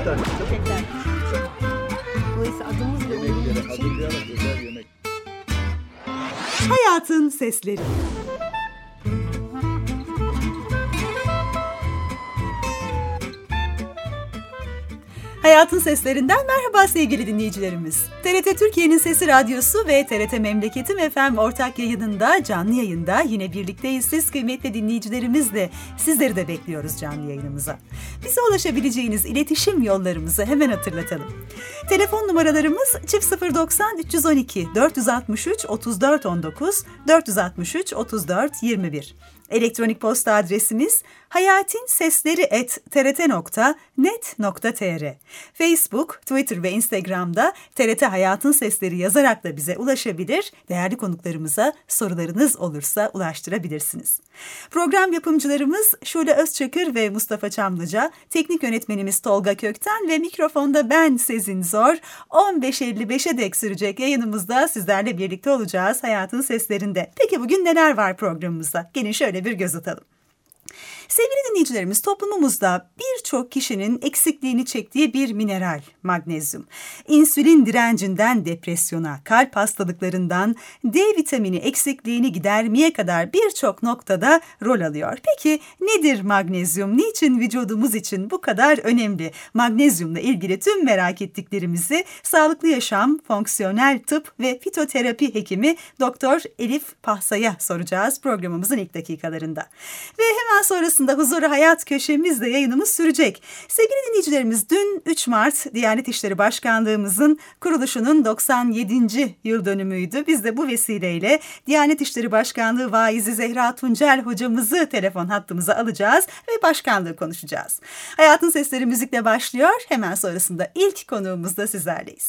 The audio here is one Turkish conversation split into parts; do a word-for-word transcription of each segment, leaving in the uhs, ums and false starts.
Çiçekler. Çiçekler. Dolayısıyla adımızla uyumlu için. Hazırlayarak özel yemek. Hayatın sesleri. Hayatın seslerinden merhaba sevgili dinleyicilerimiz. T R T Türkiye'nin Sesi Radyosu ve T R T Memleketim F M ortak yayınında, canlı yayında yine birlikteyiz. Siz kıymetli dinleyicilerimizle sizleri de bekliyoruz canlı yayınımıza. Bize ulaşabileceğiniz iletişim yollarımızı hemen hatırlatalım. Telefon numaralarımız çift sıfır doksan üç yüz on iki dört yüz altmış üç otuz dört on dokuz dört yüz altmış üç otuz dört yirmi bir. Elektronik posta adresimiz hayatinsesleri et t r t nokta net nokta t r. Facebook, Twitter ve Instagram'da T R T Hayatın Sesleri yazarak da bize ulaşabilir, değerli konuklarımıza sorularınız olursa ulaştırabilirsiniz. Program yapımcılarımız Şule Özçakır ve Mustafa Çamlıca, teknik yönetmenimiz Tolga Kökten ve mikrofonda ben Sezin Zor. on beş elli beşe dek sürecek yayınımızda sizlerle birlikte olacağız Hayatın Seslerinde. Peki bugün neler var programımızda? Gelin şöyle bir göz atalım. Sevgili dinleyicilerimiz, toplumumuzda birçok kişinin eksikliğini çektiği bir mineral, magnezyum. İnsülin direncinden depresyona, kalp hastalıklarından D vitamini eksikliğini gidermeye kadar birçok noktada rol alıyor. Peki nedir magnezyum? Niçin vücudumuz için bu kadar önemli? Magnezyumla ilgili tüm merak ettiklerimizi Sağlıklı Yaşam, Fonksiyonel Tıp ve Fitoterapi Hekimi Doktor Elif Pahsa'ya soracağız programımızın ilk dakikalarında. Ve hemen sonrasında Huzuru Hayat köşemizde yayınımız sürecek. Sevgili dinleyicilerimiz, dün üç Mart Diyanet İşleri Başkanlığımızın kuruluşunun doksan yedinci yıl dönümüydü. Biz de bu vesileyle Diyanet İşleri Başkanlığı Vaizi Zehra Tuncel hocamızı telefon hattımıza alacağız ve başkanlığı konuşacağız. Hayatın Sesleri müzikle başlıyor. Hemen sonrasında ilk konuğumuzda sizlerleyiz.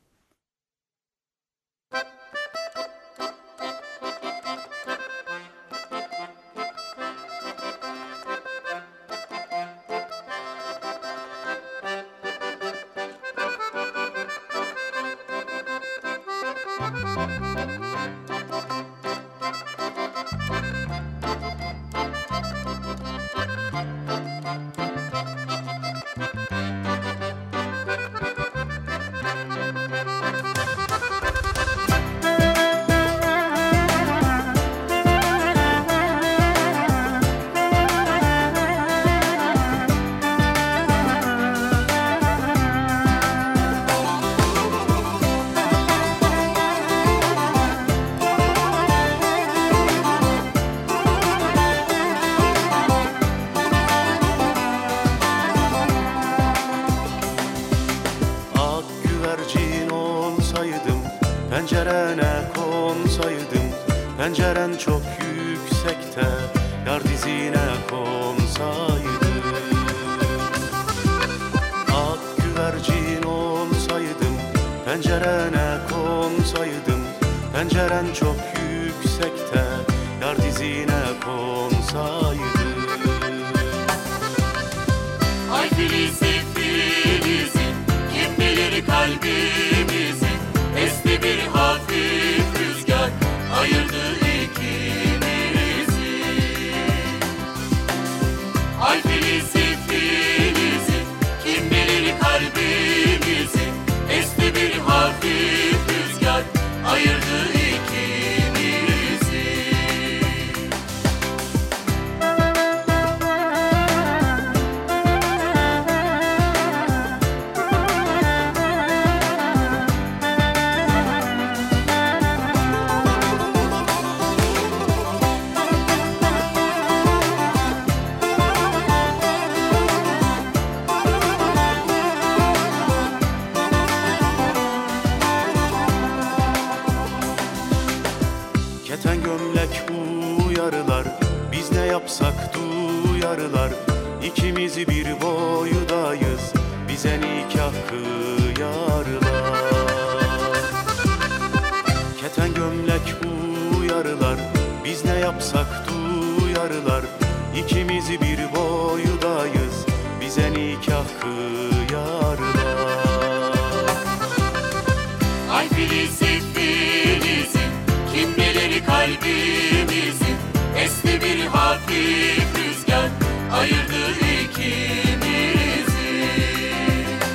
Pencerene konsaydım, penceren çok yüksekte, yar dizine konsaydım. Ak güvercin olsaydım, pencerene konsaydım, penceren çok yüksekte, yar dizine konsaydım. Ay Filiz'i Filiz'i, kim bilir kalbimizi, esti bir hafif rüzgar, ayırdı ikimizi. Ay Filiz'i Filiz'i, kim bilir kalbimizi, esti bir hafif rüzgar, ayırdı ikimizi. Keten gömlek uyarılar, biz ne yapsak duyarılar. İkimizi bir boydayız, bize nikah kıyarlar. Keten gömlek uyarılar, biz ne yapsak duyarılar. İkimizi bir boydayız, bize nikah kıyarlar. Ay Filiz'i Filiz'i, kim bilir kalbimizi, esti bir hafif rüzgar, ayırdı ikimizi.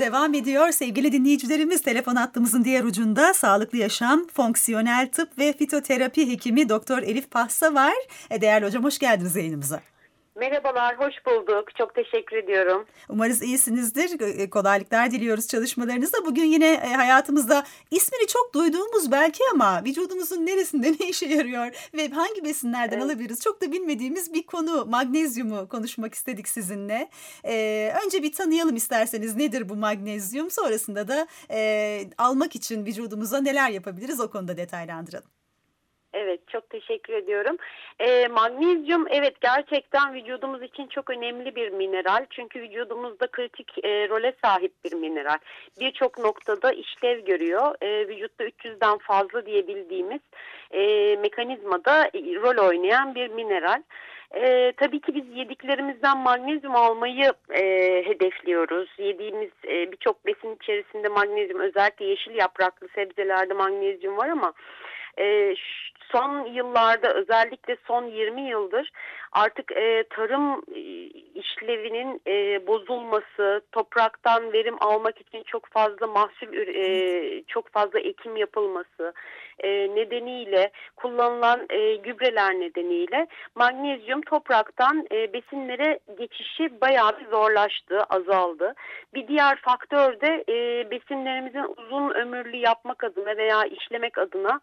devam ediyor. Sevgili dinleyicilerimiz, telefon hattımızın diğer ucunda sağlıklı yaşam, fonksiyonel tıp ve fitoterapi hekimi Doktor Elif Pahsa var. E, değerli hocam, hoş geldiniz yayınımıza. Merhabalar, hoş bulduk. Çok teşekkür ediyorum. Umarız iyisinizdir. Kolaylıklar diliyoruz çalışmalarınızda. Bugün yine hayatımızda ismini çok duyduğumuz belki ama vücudumuzun neresinde ne işe yarıyor ve hangi besinlerden evet. alabiliriz çok da bilmediğimiz bir konu, magnezyumu konuşmak istedik sizinle. Ee, önce bir tanıyalım isterseniz, nedir bu magnezyum? Sonrasında da e, almak için vücudumuza neler yapabiliriz, o konuda detaylandıralım. Evet, çok teşekkür ediyorum. E, magnezyum evet gerçekten vücudumuz için çok önemli bir mineral. Çünkü vücudumuzda kritik e, role sahip bir mineral. Birçok noktada işlev görüyor. E, vücutta üç yüzden fazla diyebildiğimiz e, mekanizmada e, rol oynayan bir mineral. Ee, tabii ki biz yediklerimizden magnezyum almayı e, hedefliyoruz. Yediğimiz e, birçok besin içerisinde magnezyum, özellikle yeşil yapraklı sebzelerde magnezyum var ama e, son yıllarda, özellikle son yirmi yıldır artık e, tarım e, işlevinin e, bozulması, topraktan verim almak için çok fazla mahsul, e, çok fazla ekim yapılması e, nedeniyle, kullanılan e, gübreler nedeniyle magnezyum topraktan e, besinlere geçişi bayağı bir zorlaştı, azaldı. Bir diğer faktör de e, besinlerimizin uzun ömürlü yapmak adına veya işlemek adına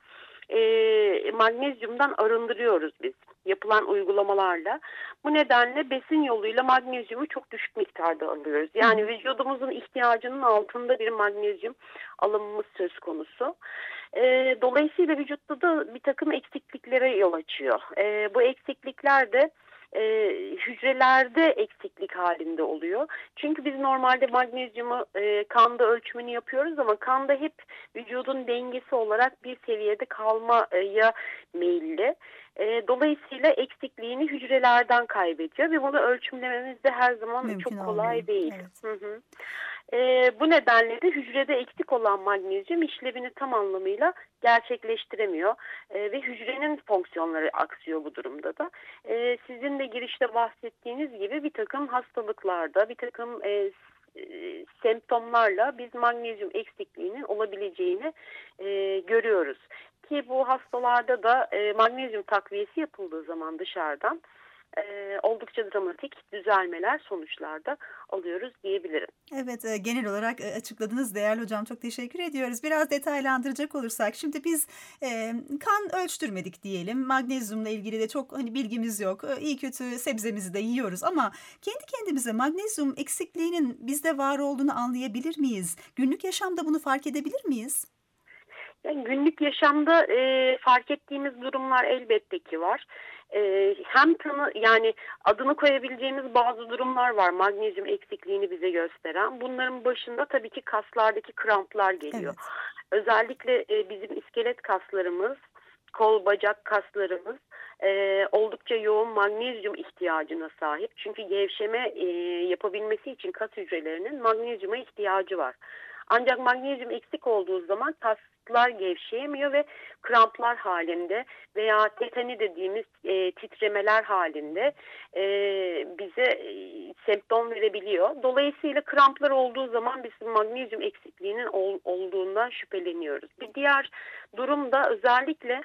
E, magnezyumdan arındırıyoruz biz yapılan uygulamalarla. Bu nedenle besin yoluyla magnezyumu çok düşük miktarda alıyoruz. Yani vücudumuzun ihtiyacının altında bir magnezyum alımımız söz konusu. E, dolayısıyla vücutta da bir takım eksikliklere yol açıyor. E, bu eksiklikler de E, hücrelerde eksiklik halinde oluyor. Çünkü biz normalde magnezyumu e, kanda ölçümünü yapıyoruz ama kanda hep vücudun dengesi olarak bir seviyede kalmaya meyilli. E, dolayısıyla eksikliğini hücrelerden kaybediyor ve bunu ölçümlememiz de her zaman mümkün çok kolay olmuyor. Değil. Evet. Hı hı. E, bu nedenle de hücrede eksik olan magnezyum işlevini tam anlamıyla gerçekleştiremiyor e, ve hücrenin fonksiyonları aksıyor bu durumda da. E, sizin de girişte bahsettiğiniz gibi bir takım hastalıklarda, bir takım e, e, semptomlarla biz magnezyum eksikliğinin olabileceğini e, görüyoruz. Ki bu hastalarda da e, magnezyum takviyesi yapıldığı zaman dışarıdan e, oldukça dramatik düzelmeler, sonuçlarda alıyoruz diyebilirim. Evet, e, genel olarak e, açıkladınız değerli hocam, çok teşekkür ediyoruz. Biraz detaylandıracak olursak, şimdi biz e, kan ölçtürmedik diyelim, magnezyumla ilgili de çok hani bilgimiz yok, e, iyi kötü sebzemizi de yiyoruz ama kendi kendimize magnezyum eksikliğinin bizde var olduğunu anlayabilir miyiz? Günlük yaşamda bunu fark edebilir miyiz? Yani günlük yaşamda e, fark ettiğimiz durumlar elbette ki var. E, hem tanı, yani adını koyabileceğimiz bazı durumlar var magnezyum eksikliğini bize gösteren. Bunların başında tabii ki kaslardaki kramplar geliyor. Evet. Özellikle e, bizim iskelet kaslarımız, kol bacak kaslarımız e, oldukça yoğun magnezyum ihtiyacına sahip. Çünkü gevşeme e, yapabilmesi için kas hücrelerinin magnezyuma ihtiyacı var. Ancak magnezyum eksik olduğu zaman kaslar gevşeyemiyor ve kramplar halinde veya tetani dediğimiz e, titremeler halinde e, bize e, semptom verebiliyor. Dolayısıyla kramplar olduğu zaman biz magnezyum eksikliğinin ol, olduğundan şüpheleniyoruz. Bir diğer durum da özellikle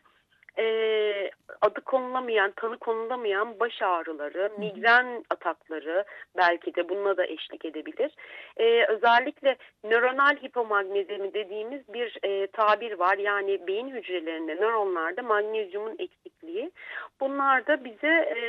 E, adı konulamayan, tanı konulamayan baş ağrıları, migren atakları belki de bununla da eşlik edebilir. E, özellikle nöronal hipomagnezyemi dediğimiz bir e, tabir var. Yani beyin hücrelerinde, nöronlarda magnezyumun eksikliği. Bunlar da bize e,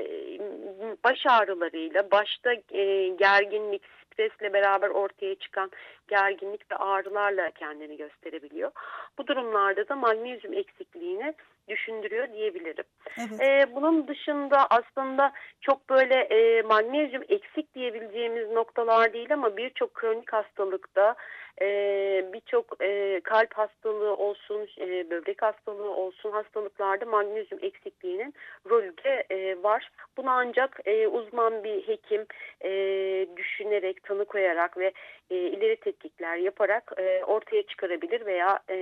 baş ağrılarıyla, başta e, gerginlik, stresle beraber ortaya çıkan gerginlik ve ağrılarla kendini gösterebiliyor. Bu durumlarda da magnezyum eksikliğini düşündürüyor diyebilirim. Evet. Ee, bunun dışında aslında çok böyle e, magnezyum eksik diyebileceğimiz noktalar değil ama birçok kronik hastalıkta e, birçok e, kalp hastalığı olsun, e, böbrek hastalığı olsun hastalıklarda magnezyum eksikliğinin rolü de e, var. Bunu ancak e, uzman bir hekim e, düşünerek, tanı koyarak ve e, ileri tetkikler yaparak e, ortaya çıkarabilir veya e,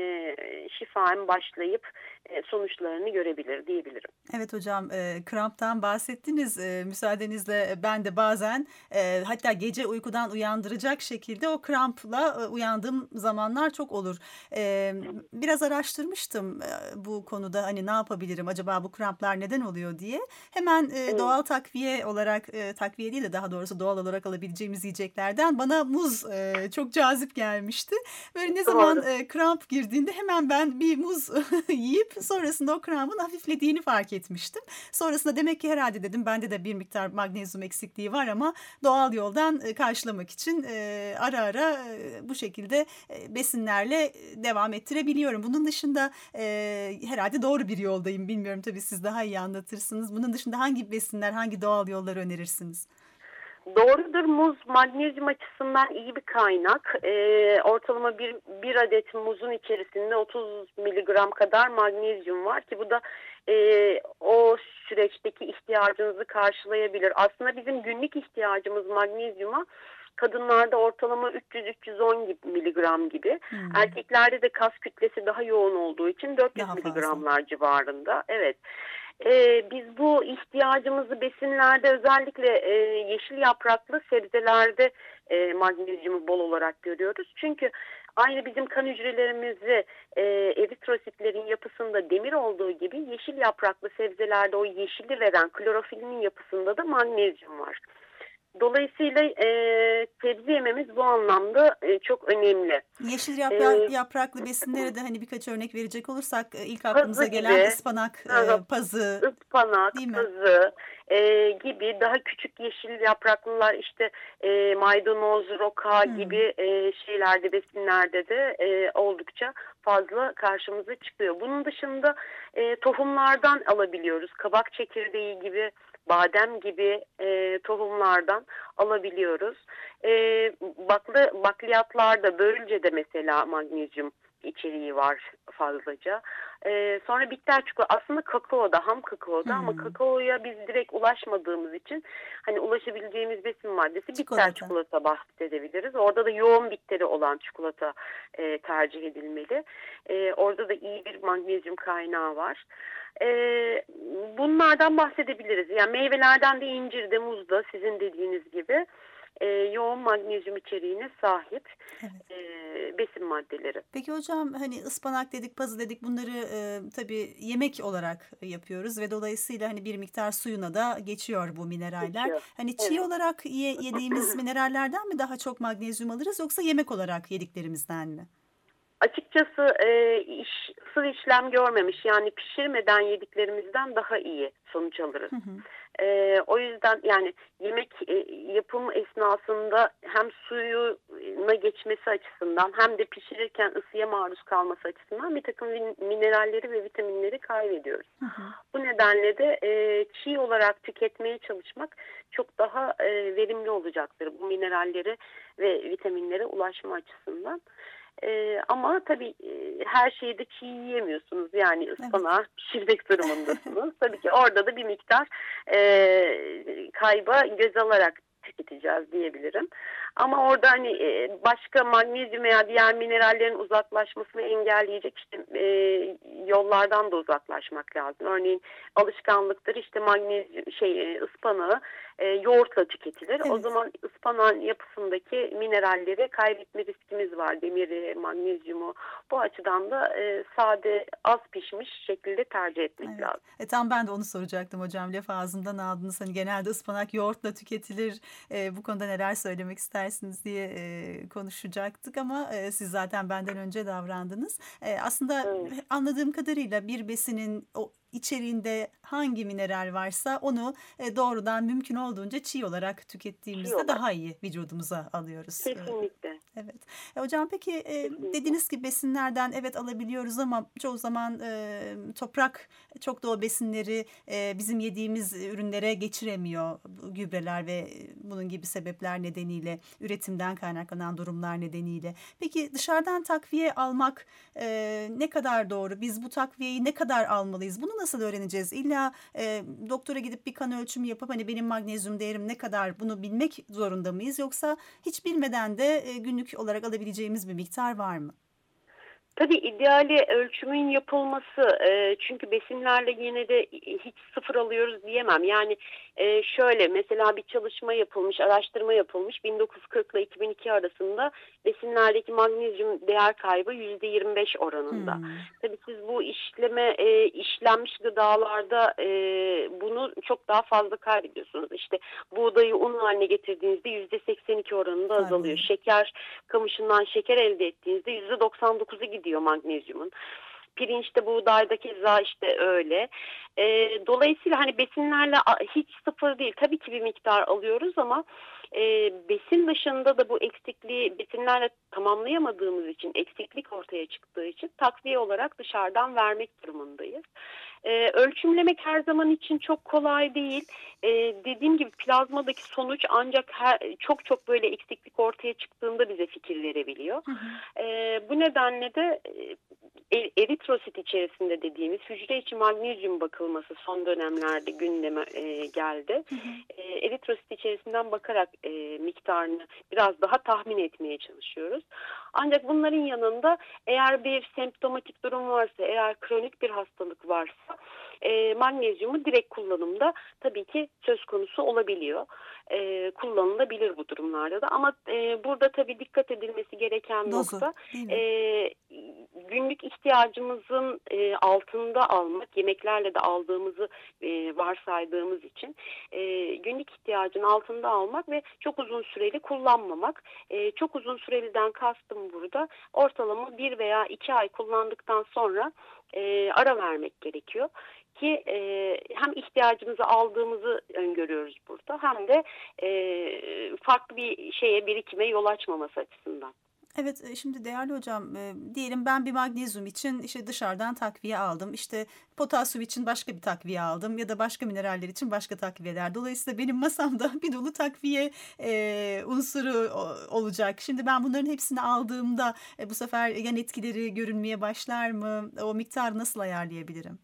şifaen başlayıp e, sonuçlarını görebilir diyebilirim. Evet hocam, e, kramptan bahsettiniz. E, müsaadenizle ben de bazen e, hatta gece uykudan uyandıracak şekilde o krampla e, uyandığım zamanlar çok olur. E, biraz araştırmıştım e, bu konuda, hani ne yapabilirim acaba, bu kramplar neden oluyor diye. Hemen e, doğal takviye olarak, e, takviye değil de daha doğrusu doğal olarak alabileceğimiz yiyeceklerden bana muz e, çok cazip gelmişti. Böyle ne zaman e, kramp girdiğinde hemen ben bir muz yiyip sonrasında o krampın hafiflediğini fark etmiştim. Sonrasında demek ki herhalde dedim bende de bir miktar magnezyum eksikliği var ama doğal yoldan e, karşılamak için e, ara ara e, bu şekilde e, besinlerle devam ettirebiliyorum. Bunun dışında e, herhalde doğru bir yoldayım. Bilmiyorum, tabii siz daha iyi anlatırsınız. Bunun dışında hangi besinler, hangi doğal yolları önerirsiniz? Doğrudur. Muz magnezyum açısından iyi bir kaynak. Ee, ortalama bir, bir adet muzun içerisinde otuz miligram kadar magnezyum var ki bu da e, o süreçteki ihtiyacınızı karşılayabilir. Aslında bizim günlük ihtiyacımız magnezyuma kadınlarda ortalama üç yüz üç yüz on miligram gibi. Hmm. Erkeklerde de kas kütlesi daha yoğun olduğu için dört yüz miligramlar civarında. Evet. Ee, biz bu ihtiyacımızı besinlerde, özellikle e, yeşil yapraklı sebzelerde e, magnezyumu bol olarak görüyoruz. Çünkü aynı bizim kan hücrelerimizi e, eritrositlerin yapısında demir olduğu gibi yeşil yapraklı sebzelerde o yeşili veren klorofilin yapısında da magnezyum var. Dolayısıyla e, sebze yememiz bu anlamda e, çok önemli. Yeşil yaprak, ee, yapraklı besinlere de hani birkaç örnek verecek olursak ilk aklımıza gelen gibi, ıspanak, e, pazı, ıspanak, pazı e, gibi daha küçük yeşil yapraklılar, işte e, maydanoz, roka hmm. gibi e, şeylerde, besinlerde de e, oldukça fazla karşımıza çıkıyor. Bunun dışında e, tohumlardan alabiliyoruz. Kabak çekirdeği gibi, badem gibi e, tohumlardan alabiliyoruz. E, baklı, bakliyatlarda, börülcede mesela magnezyum içeriği var fazlaca. E, sonra bitter çikolata, aslında kakaoda, ham kakaoda hmm. ama kakaoya biz direkt ulaşmadığımız için hani ulaşabileceğimiz besin maddesi çikolata. Bitter çikolata bahsedebiliriz. Orada da yoğun bitteri olan çikolata e, tercih edilmeli. E, orada da iyi bir magnezyum kaynağı var. Ee, bunlardan bahsedebiliriz. Yani meyvelerden de incirde, muzda sizin dediğiniz gibi e, yoğun magnezyum içeriğine sahip evet. e, besin maddeleri. Peki hocam, hani ıspanak dedik, pazı dedik, bunları e, tabii yemek olarak yapıyoruz ve dolayısıyla hani bir miktar suyuna da geçiyor bu mineraller. Geçiyor. Hani çiğ evet. olarak ye, yediğimiz minerallerden mi daha çok magnezyum alırız, yoksa yemek olarak yediklerimizden mi? Açıkçası e, iş, sıvı işlem görmemiş, yani pişirmeden yediklerimizden daha iyi sonuç alırız. Hı hı. E, o yüzden yani yemek e, yapımı esnasında hem suyuna geçmesi açısından hem de pişirirken ısıya maruz kalması açısından bir takım mineralleri ve vitaminleri kaybediyoruz. Hı hı. Bu nedenle de e, çiğ olarak tüketmeye çalışmak çok daha e, verimli olacaktır bu mineralleri ve vitaminlere ulaşma açısından. Ee, ama tabii e, her şeyi de çiğ yiyemiyorsunuz. Yani ıspanağı evet. pişirmek durumundasınız. Tabii ki orada da bir miktar e, kayba göz alarak tüketeceğiz diyebilirim. Ama orada hani e, başka magnezyum veya diğer minerallerin uzaklaşmasını engelleyecek işte e, yollardan da uzaklaşmak lazım. Örneğin alışkanlıktır, işte magnezyum şey ıspanağı e, yoğurtla tüketilir. Evet. O zaman ıspanağın yapısındaki mineralleri kaybetme riskimiz var. Demiri, magnezyumu. Bu açıdan da e, sade, az pişmiş şekilde tercih etmek evet. lazım. E, tam ben de onu soracaktım hocam. Laf ağzımdan aldınız. Hani genelde ıspanak yoğurtla tüketilir. E, bu konuda neler söylemek istersiniz diye e, konuşacaktık ama e, siz zaten benden önce davrandınız. E, aslında evet. anladığım kadarıyla bir besinin o içeriğinde hangi mineral varsa onu e, doğrudan mümkün olduğunca çiğ olarak tükettiğimizde çiğ olarak. Daha iyi vücudumuza alıyoruz. Kesinlikle. Evet. E, hocam peki e, dediniz ki besinlerden evet alabiliyoruz ama çoğu zaman e, toprak çok da o besinleri e, bizim yediğimiz ürünlere geçiremiyor. Bu gübreler ve bunun gibi sebepler nedeniyle, üretimden kaynaklanan durumlar nedeniyle. Peki dışarıdan takviye almak e, ne kadar doğru? Biz bu takviyeyi ne kadar almalıyız? Bunu nasıl öğreneceğiz? İlla e, doktora gidip bir kan ölçümü yapıp hani benim magnezyum değerim ne kadar bunu bilmek zorunda mıyız? Yoksa hiç bilmeden de e, günlük olarak alabileceğimiz bir miktar var mı? Tabii ideali ölçümün yapılması, e, çünkü besinlerle yine de hiç sıfır alıyoruz diyemem. Yani e, şöyle mesela bir çalışma yapılmış, araştırma yapılmış bin dokuz yüz kırk ile iki bin iki arasında besinlerdeki magnezyum değer kaybı yüzde yirmi beş oranında. Hmm. Tabii siz bu işleme e, işlenmiş gıdalarda e, bunu çok daha fazla kaybediyorsunuz. İşte buğdayı un haline getirdiğinizde yüzde seksen iki oranında azalıyor. Tabii. Şeker kamışından şeker elde ettiğinizde yüzde doksan dokuzu gidiyor magnezyumun. Pirinçte, buğdayda keza işte öyle. E, dolayısıyla hani besinlerle hiç sıfır değil. Tabii ki bir miktar alıyoruz ama e, besin dışında da bu eksikliği besinlerle tamamlayamadığımız için, eksiklik ortaya çıktığı için takviye olarak dışarıdan vermek durumundayız. E, ölçümlemek her zaman için çok kolay değil. E, dediğim gibi plazmadaki sonuç ancak her, çok çok böyle eksiklik ortaya çıktığında bize fikir verebiliyor. Hı hı. E, bu nedenle de e, eritrosit içerisinde dediğimiz hücre içi magnezyum bakılması son dönemlerde gündeme e, geldi. Hı hı. E, eritrosit içerisinden bakarak e, miktarını biraz daha tahmin etmeye çalışıyoruz. Ancak bunların yanında eğer bir semptomatik durum varsa, eğer kronik bir hastalık varsa e, magnezyumu direkt kullanımda tabii ki söz konusu olabiliyor. E, kullanılabilir bu durumlarda da ama e, burada tabii dikkat edilmesi gereken Dozu, nokta değil mi? e, günlük ihtiyacımızın e, altında almak, yemeklerle de aldığımızı e, varsaydığımız için e, günlük ihtiyacın altında almak ve çok uzun süreli kullanmamak. E, çok uzun süreliden kastım burada ortalama bir veya iki ay kullandıktan sonra e, ara vermek gerekiyor ki e, hem ihtiyacımızı aldığımızı öngörüyoruz burada hem de e, farklı bir şeye, birikime yol açmaması açısından. Evet, e, şimdi değerli hocam, e, diyelim ben bir magnezyum için işte dışarıdan takviye aldım. İşte potasyum için başka bir takviye aldım ya da başka mineraller için başka takviyeler. Dolayısıyla benim masamda bir dolu takviye e, unsuru o- olacak. Şimdi ben bunların hepsini aldığımda e, bu sefer yan etkileri görünmeye başlar mı? O miktarı nasıl ayarlayabilirim?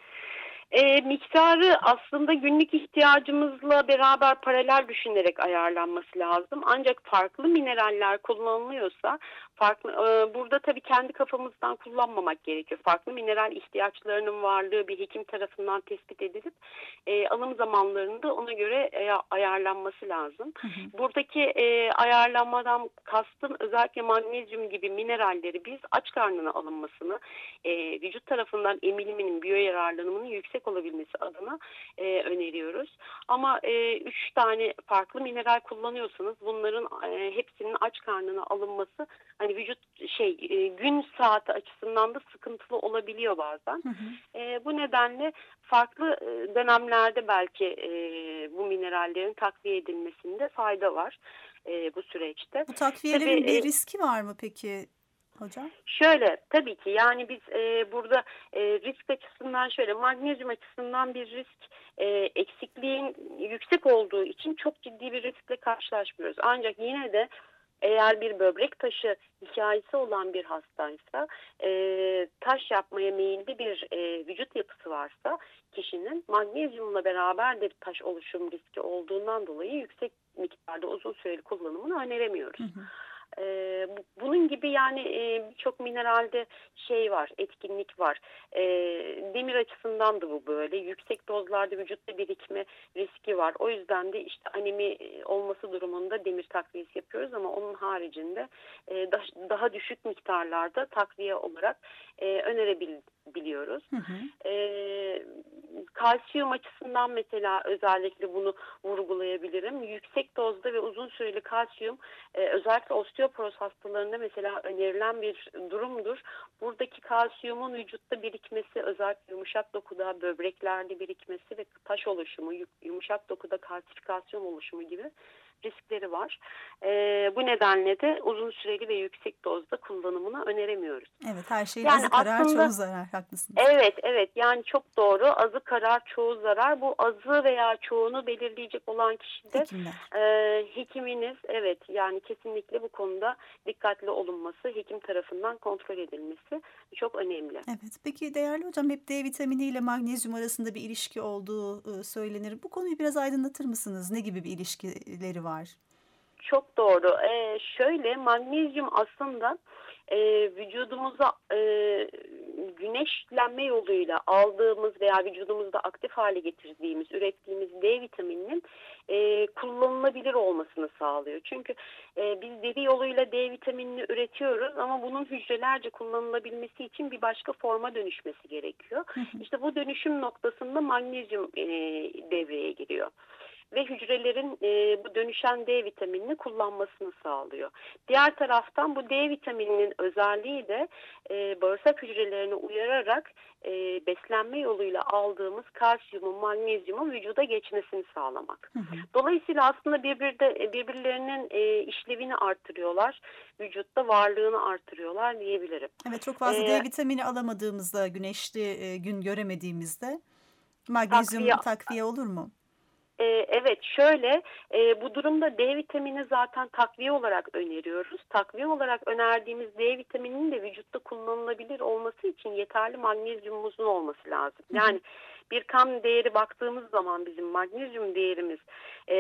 E, miktarı aslında günlük ihtiyacımızla beraber paralel düşünerek ayarlanması lazım. Ancak farklı mineraller kullanılıyorsa farklı e, burada tabii kendi kafamızdan kullanmamak gerekiyor. Farklı mineral ihtiyaçlarının varlığı bir hekim tarafından tespit edilip e, alım zamanlarında ona göre e, ayarlanması lazım. Hı hı. Buradaki e, ayarlanmadan kastım özellikle magnezyum gibi mineralleri biz aç karnına alınmasını, e, vücut tarafından emiliminin, biyoyararlanımının yüksek olabilmesi adına e, öneriyoruz. Ama e, üç tane farklı mineral kullanıyorsanız bunların e, hepsinin aç karnına alınması hani vücut şey e, gün saati açısından da sıkıntılı olabiliyor bazen. Hı hı. E, bu nedenle farklı e, dönemlerde belki e, bu minerallerin takviye edilmesinde fayda var e, bu süreçte. Bu takviyelerin Tabii, bir e, riski var mı peki hocam? Şöyle tabii ki yani biz e, burada e, risk açısından şöyle magnezyum açısından bir risk e, eksikliğin yüksek olduğu için çok ciddi bir riskle karşılaşmıyoruz. Ancak yine de eğer bir böbrek taşı hikayesi olan bir hastaysa e, taş yapmaya meyilli bir e, vücut yapısı varsa kişinin magnezyumla beraber de bir taş oluşum riski olduğundan dolayı yüksek miktarda uzun süreli kullanımını öneremiyoruz. Hı hı. Ee, bunun gibi yani e, birçok mineralde şey var, etkinlik var. E, demir açısından da bu böyle. Yüksek dozlarda vücutta birikme riski var. O yüzden de işte anemi olması durumunda demir takviyesi yapıyoruz ama onun haricinde e, da, daha düşük miktarlarda takviye olarak e, önerebiliyoruz. Hı hı. E, kalsiyum açısından mesela özellikle bunu vurgulayabilirim. Yüksek dozda ve uzun süreli kalsiyum e, özellikle osteoporoz hastalarında mesela önerilen bir durumdur. Buradaki kalsiyumun vücutta birikmesi özellikle yumuşak dokuda, böbreklerde birikmesi ve taş oluşumu, yumuşak dokuda kalsifikasyon oluşumu gibi riskleri var. E, bu nedenle de uzun süreli ve yüksek dozda kullanımını öneremiyoruz. Evet, her şeyin Yani azı karar aslında, çoğu zarar, haklısınız. Evet, evet. Yani çok doğru. Azı karar, çoğu zarar. Bu azı veya çoğunu belirleyecek olan kişi de Hekimler. e, hekiminiz. Evet, yani kesinlikle bu konuda dikkatli olunması, hekim tarafından kontrol edilmesi çok önemli. Evet. Peki değerli hocam, hep D vitamini ile magnezyum arasında bir ilişki olduğu e, söylenir. Bu konuyu biraz aydınlatır mısınız? Ne gibi bir ilişkileri var? Çok doğru. Ee, şöyle magnezyum aslında e, vücudumuza e, güneşlenme yoluyla aldığımız veya vücudumuzda aktif hale getirdiğimiz, ürettiğimiz D vitamininin e, kullanılabilir olmasını sağlıyor. Çünkü e, biz deri yoluyla D vitaminini üretiyoruz ama bunun hücrelerce kullanılabilmesi için bir başka forma dönüşmesi gerekiyor. İşte bu dönüşüm noktasında magnezyum e, devreye giriyor ve hücrelerin e, bu dönüşen D vitaminini kullanmasını sağlıyor. Diğer taraftan bu D vitamininin özelliği de e, bağırsak hücrelerini uyararak e, beslenme yoluyla aldığımız kalsiyumun, magnezyumun vücuda geçmesini sağlamak. Hı hı. Dolayısıyla aslında birbirde, birbirlerinin e, işlevini artırıyorlar, vücutta varlığını artırıyorlar diyebilirim. Evet, çok fazla ee, D vitamini alamadığımızda, güneşli e, gün göremediğimizde magnezyum takviye, takviye olur mu? Evet, şöyle e, bu durumda D vitamini zaten takviye olarak öneriyoruz. Takviye olarak önerdiğimiz D vitamininin de vücutta kullanılabilir olması için yeterli magnezyumumuzun olması lazım. Yani bir kan değeri baktığımız zaman bizim magnezyum değerimiz e,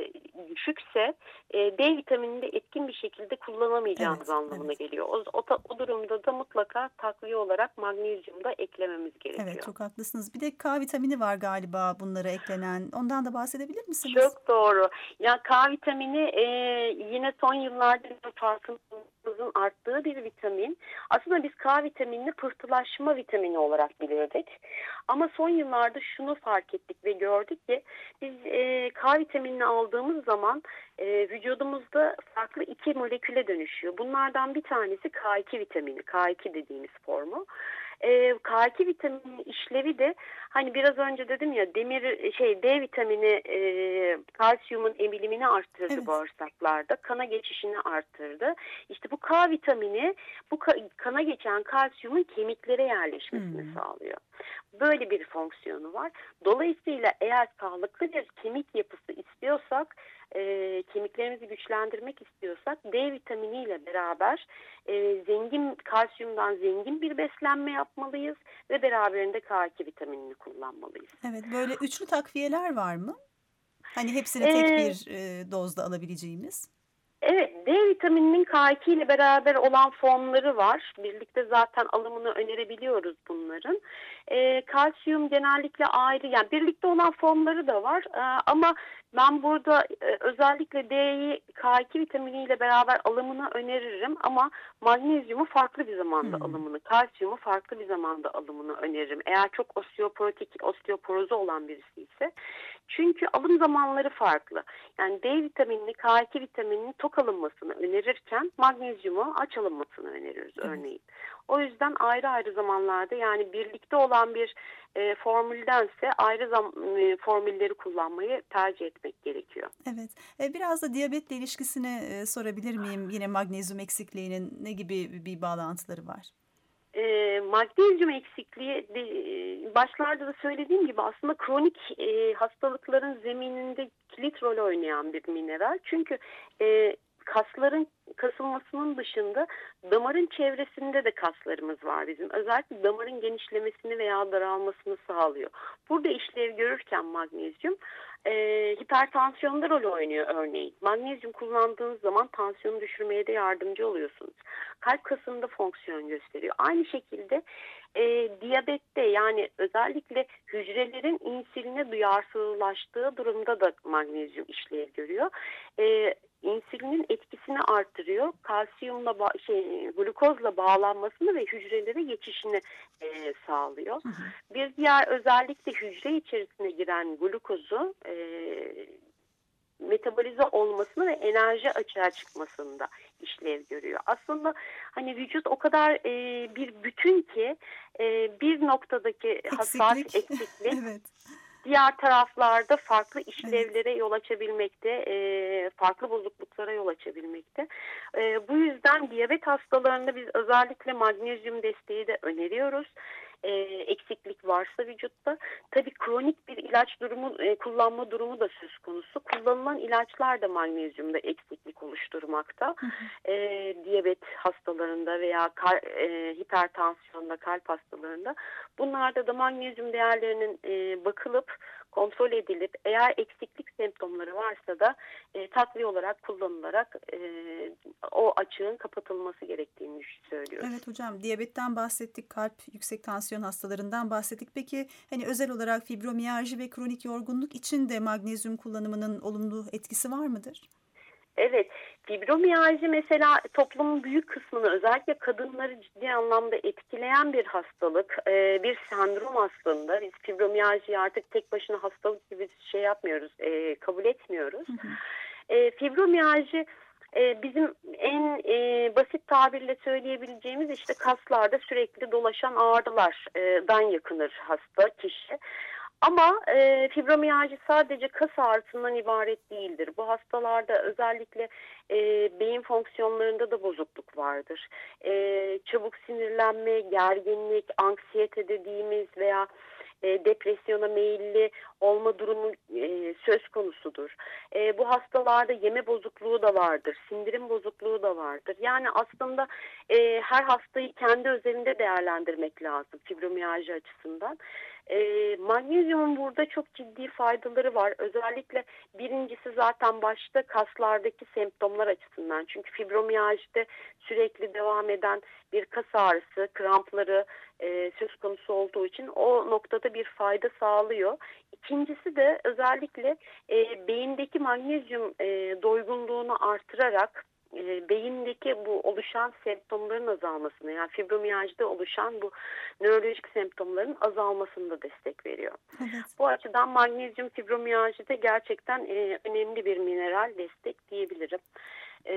düşükse e, D vitaminini de etkin bir şekilde kullanamayacağımız evet, anlamına evet. geliyor. O, o, o durumda da mutlaka takviye olarak magnezyum da eklememiz gerekiyor. Evet, çok haklısınız. Bir de K vitamini var galiba bunlara eklenen. Ondan da bahsedebilir misiniz? Çok doğru. Yani K vitamini e, yine son yıllarda farkındalığımızın arttığı bir vitamin. Aslında biz K vitaminini pıhtılaşma vitamini olarak bilirdik. Ama son yıllarda şunu fark ettik ve gördük ki biz e, K vitaminini aldığımız zaman e, vücudumuzda farklı iki moleküle dönüşüyor. Bunlardan bir tanesi K iki vitamini, K iki dediğimiz formu. E, K iki vitaminin işlevi de hani biraz önce dedim ya demir şey D vitamini e, kalsiyumun emilimini arttırdı evet. bağırsaklarda, kana geçişini arttırdı. İşte bu K vitamini bu kana geçen kalsiyumun kemiklere yerleşmesini hmm. sağlıyor. Böyle bir fonksiyonu var. Dolayısıyla eğer sağlıklı bir kemik yapısı istiyorsak, e, kemiklerimizi güçlendirmek istiyorsak D vitaminiyle beraber e, zengin kalsiyumdan zengin bir beslenme yapmalıyız ve beraberinde K iki vitaminini kullanmalıyız. Evet, böyle üçlü takviyeler var mı? Hani hepsini tek ee, bir e, dozda alabileceğimiz. Evet, D vitamininin K iki ile beraber olan formları var. Birlikte zaten alımını önerebiliyoruz bunların. E, kalsiyum genellikle ayrı, yani birlikte olan formları da var. E, ama ben burada e, özellikle D'yi K iki vitaminiyle beraber alımını öneririm. Ama magnezyumu farklı bir zamanda hmm. alımını, kalsiyumu farklı bir zamanda alımını öneririm. Eğer çok osteoporotik, osteoporozu olan birisi ise. Çünkü alım zamanları farklı. Yani D vitaminini, K iki vitamininin tok alınmasını önerirken magnezyumu aç alınmasını öneriyoruz evet. örneğin. O yüzden ayrı ayrı zamanlarda, yani birlikte olan bir e, formüldense ayrı zam, e, formülleri kullanmayı tercih etmek gerekiyor. Evet. E, biraz da diyabetle ilişkisini e, sorabilir miyim? Yine magnezyum eksikliğinin ne gibi bir bağlantıları var? E, magnezyum eksikliği de, başlarda da söylediğim gibi aslında kronik e, hastalıkların zemininde kilit rol oynayan bir mineral. Çünkü e, kasların kasılmasının dışında damarın çevresinde de kaslarımız var bizim. Özellikle damarın genişlemesini veya daralmasını sağlıyor. Burada işlev görürken magnezyum e, hipertansiyonda rol oynuyor örneğin. Magnezyum kullandığınız zaman tansiyonu düşürmeye de yardımcı oluyorsunuz. Kalp kasında fonksiyon gösteriyor. Aynı şekilde e, diyabette, yani özellikle hücrelerin insüline duyarsızlaştığı durumda da magnezyum işlev görüyor. E, insülinin etkisini artırıyor. Kalsiyumla ba- şey glukozla bağlanmasını ve hücrelere geçişini e, sağlıyor. Hı hı. Bir diğer özellikle hücre içerisine giren glukozu e, metabolize olmasını ve enerji açığa çıkmasında işlev görüyor. Aslında hani vücut o kadar e, bir bütün ki e, bir noktadaki hassas eksiklik evet. diğer taraflarda farklı işlevlere yol açabilmekte, e, farklı bozukluklara yol açabilmekte. E, bu yüzden diyabet hastalarında biz özellikle magnezyum desteği de öneriyoruz. E, eksiklik varsa vücutta. Tabii kronik bir ilaç durumu, e, kullanma durumu da söz konusu. Kullanılan ilaçlar da magnezyumda eksiklik oluşturmakta. E, diyabet hastalarında veya kal, e, hipertansiyonda, kalp hastalarında. Bunlarda da magnezyum değerlerinin e, bakılıp kontrol edilip eğer eksiklik semptomları varsa da e, takviye olarak kullanılarak e, o açığın kapatılması gerektiğini söylüyoruz. Evet hocam, diyabetten bahsettik, kalp, yüksek tansiyon hastalarından bahsettik. Peki hani özel olarak fibromiyalji ve kronik yorgunluk için de magnezyum kullanımının olumlu etkisi var mıdır? Evet, fibromiyalji mesela toplumun büyük kısmını özellikle kadınları ciddi anlamda etkileyen bir hastalık, ee, bir sendrom aslında. Biz fibromiyaljiyi artık tek başına hastalık gibi şey yapmıyoruz, e, kabul etmiyoruz. Hı hı. E, fibromiyalji e, bizim en e, basit tabirle söyleyebileceğimiz işte kaslarda sürekli dolaşan ağrılardan yakınır hasta kişi. Ama e, fibromiyalji sadece kas ağrısından ibaret değildir. Bu hastalarda özellikle e, beyin fonksiyonlarında da bozukluk vardır. E, çabuk sinirlenme, gerginlik, anksiyete dediğimiz veya e, depresyona meyilli olma durumu e, söz konusudur. E, bu hastalarda yeme bozukluğu da vardır, sindirim bozukluğu da vardır. Yani aslında e, her hastayı kendi özelinde değerlendirmek lazım fibromiyalji açısından. E, magnezyumun burada çok ciddi faydaları var. Özellikle birincisi zaten başta kaslardaki semptomlar açısından. Çünkü fibromiyajide sürekli devam eden bir kas ağrısı, krampları e, söz konusu olduğu için o noktada bir fayda sağlıyor. İkincisi de özellikle e, beyindeki magnezyum e, doygunluğunu artırarak E, beyindeki bu oluşan semptomların azalmasına, yani fibromiyajide oluşan bu nörolojik semptomların azalmasında destek veriyor. Evet. Bu açıdan magnezyum fibromiyajide gerçekten e, önemli bir mineral destek diyebilirim. E,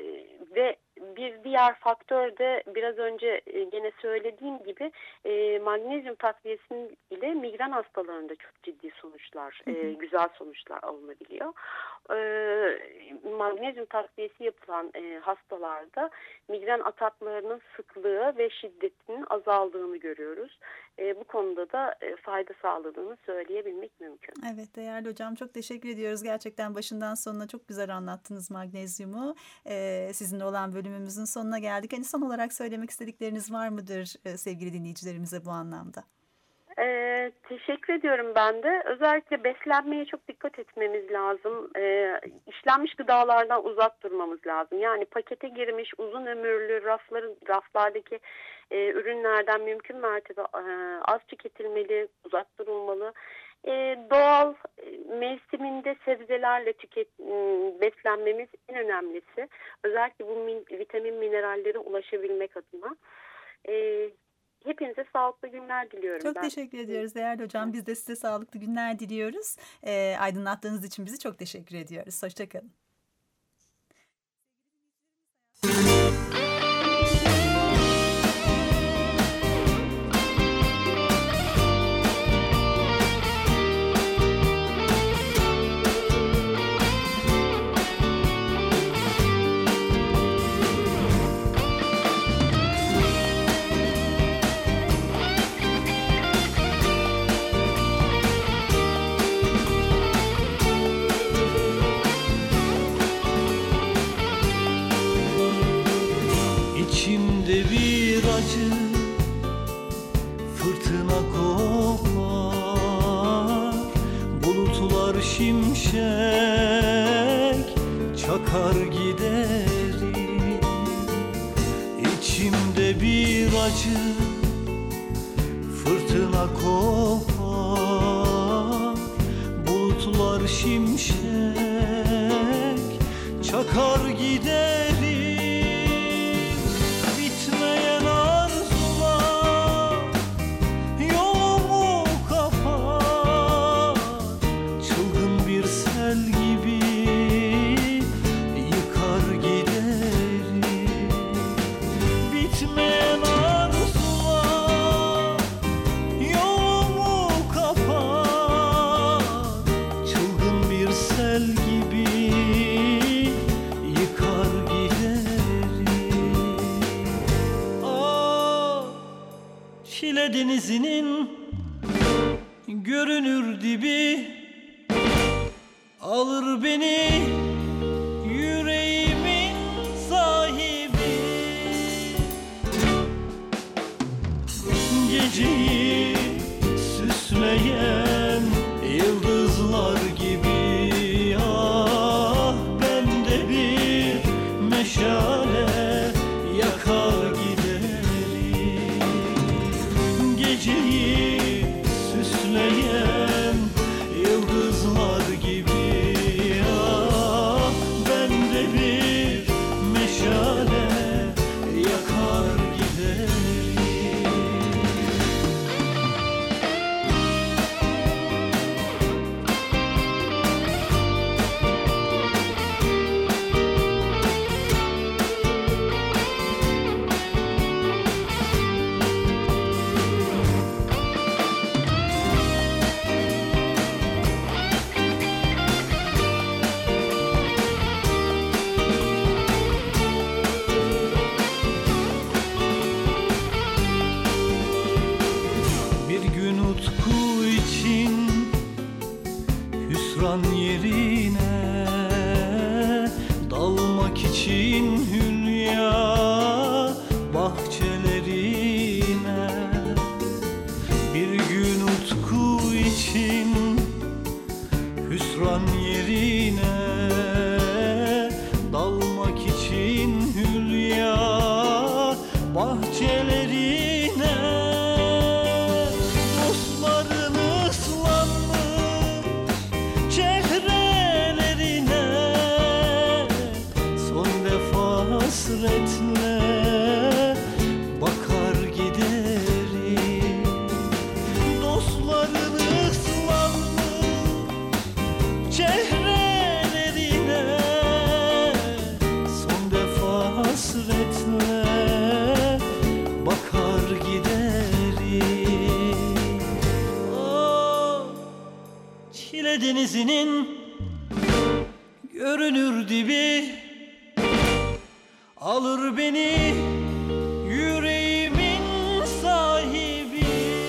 ve bir diğer faktör de biraz önce e, gene söylediğim gibi e, magnezyum takviyesi ile migren hastalarında çok ciddi sonuçlar, e, güzel sonuçlar alınabiliyor. E, magnezyum takviyesi yapılan e, hastalarda migren ataklarının sıklığı ve şiddetinin azaldığını görüyoruz. E, bu konuda da e, fayda sağladığını söyleyebilmek mümkün. Evet değerli hocam, çok teşekkür ediyoruz. Gerçekten başından sonuna çok güzel anlattınız magnezyumu. E, sizinle olan bölümümüzün sonuna geldik. Hani son olarak söylemek istedikleriniz var mıdır e, sevgili dinleyicilerimize bu anlamda? Ee, teşekkür ediyorum ben de. Özellikle beslenmeye çok dikkat etmemiz lazım. Ee, işlenmiş gıdalardan uzak durmamız lazım. Yani pakete girmiş uzun ömürlü rafların, raflardaki e, ürünlerden mümkün mertebe e, az tüketilmeli, uzak durulmalı. E, doğal e, mevsiminde sebzelerle tüket, e, beslenmemiz en önemlisi. Özellikle bu min, vitamin minerallere ulaşabilmek adına. E, Hepinize sağlıklı günler diliyorum. Çok ben. teşekkür ediyoruz değerli hocam. Biz de size sağlıklı günler diliyoruz. E, aydınlattığınız için bizi çok teşekkür ediyoruz. Hoşçakalın. Fırtına kopar, bulutlar şimşek çakar giderim. İçimde bir acı, fırtına kopar, bulutlar şimşek çakar giderim. Bitmeyen arzular yolumu kapar, çılgın bir sel gibi yıkar giderim. Bitmeyen arzular yolumu kapar, denizinin görünür dibi alır beni yüreğimin sahibi. Geceyi süsleyen yıldızlar gibi, ah bende bir meşale yakar giderim. Geceyi süsleyen yıldızlar gibi, ah bende bir meşale yakar giderim. Bir gün utku için hüsran yerine dalmak için hülya bahçelerine. Bir gün utku için hüsran yerine dalmak için hülya bahçelerine. Dostların ıslanmış çehrelerine son defa hasretle bakar giderim. Dostların ıslanmış çehrelerine son defa hasretle bakar giderim. Oh, Çile denizinin görünür dibi alır beni yüreğimin sahibi.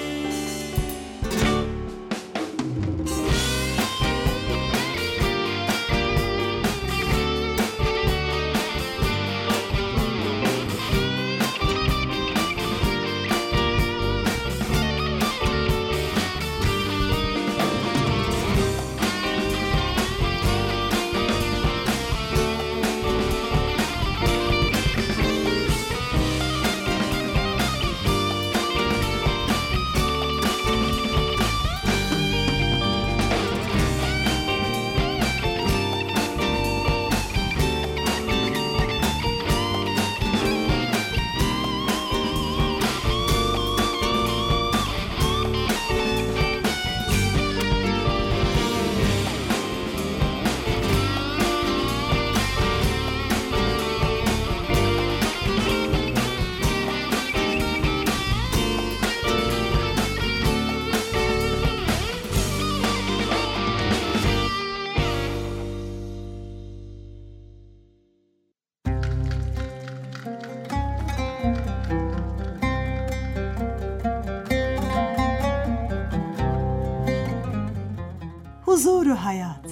Huzuru hayat.